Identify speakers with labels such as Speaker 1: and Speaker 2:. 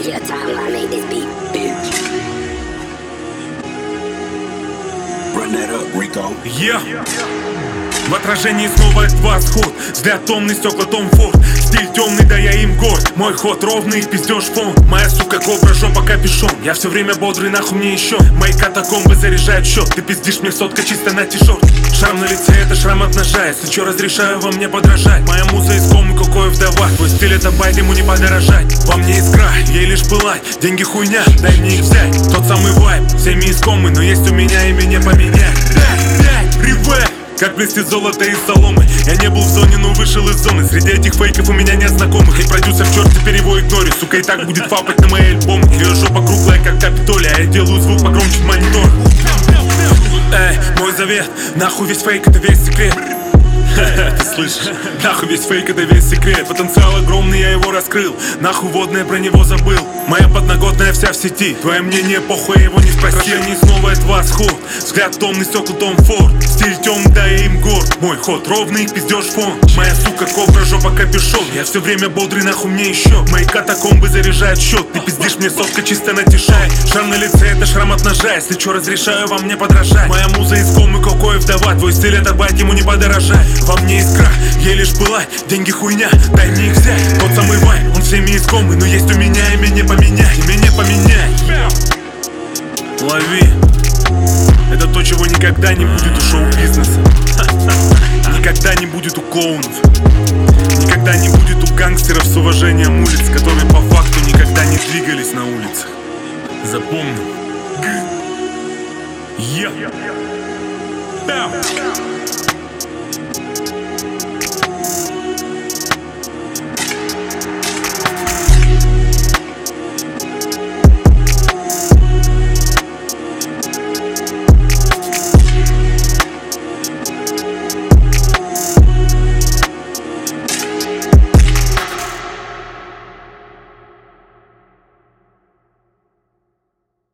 Speaker 1: your time, I made this beat, bitch. Run that up, Rico.
Speaker 2: Yeah. В отражении снова этот восход. Взгляд томный, стекла Том Форд. Стиль темный, да я им горд. Мой ход ровный, пиздеж фон. Моя сука кобра, жопа капюшон. Я все время бодрый, нахуй мне еще. Мои катакомбы заряжают счет. Ты пиздишь мне сотка чисто на тишот. Шрам на лице, это шрам от ножа. Если чё, разрешаю вам мне подражать. Моя муза из комы, какой вдова. Твой стиль это байт, ему не подорожать. Во мне искра, ей лишь пылать. Деньги хуйня, дай мне их взять. Тот самый вайб, всеми искомый. Но есть у меня имя не поменять. Ривэ, как блестит золото из соломы. Я не был в зоне, но вышел из зоны. Среди этих фейков у меня нет знакомых. И продюсер черт, теперь его игнорю. Сука, и так будет фапать на мои альбомы. Ее жопа круглая, как Капитолий. А я делаю звук погромче в монитор. Эй, мой завет, нахуй весь фейк, это весь секрет. Ты слышишь? Нахуй весь фейк, это весь секрет. Потенциал огромный, я его раскрыл. Нахуй водное, про него забыл. Моя подноготная вся в сети. Твое мнение похуй, я его не спросил. Не снова это восход. Взгляд томный, стекла Том Форд. Стиль темный, да я им горд. Мой ход ровный, пиздеж фон. Моя сука кобра, жопа капюшон. Я все время бодрый, нахуй мне еще. Мои катакомбы заряжают счет. Ты пиздишь мне сотка чисто на тишай. Шрам на лице, это шрам от ножа. Если чё, разрешаю вам мне подражать. Моя муза из комы, какой вдова. Твой стиль это байт, ему не подорожать. Во мне искра, ей лишь пылать. Деньги хуйня, дай мне их взять. Тот самый вайб, он всеми искомый. Но есть у меня имя не поменять. Имя не поменять. Лови. Это то, чего никогда не будет у шоу-бизнеса. Никогда не будет у клоунов. Никогда не будет у гангстеров с уважением улиц, которые по факту никогда не двигались на улицах. Запомни.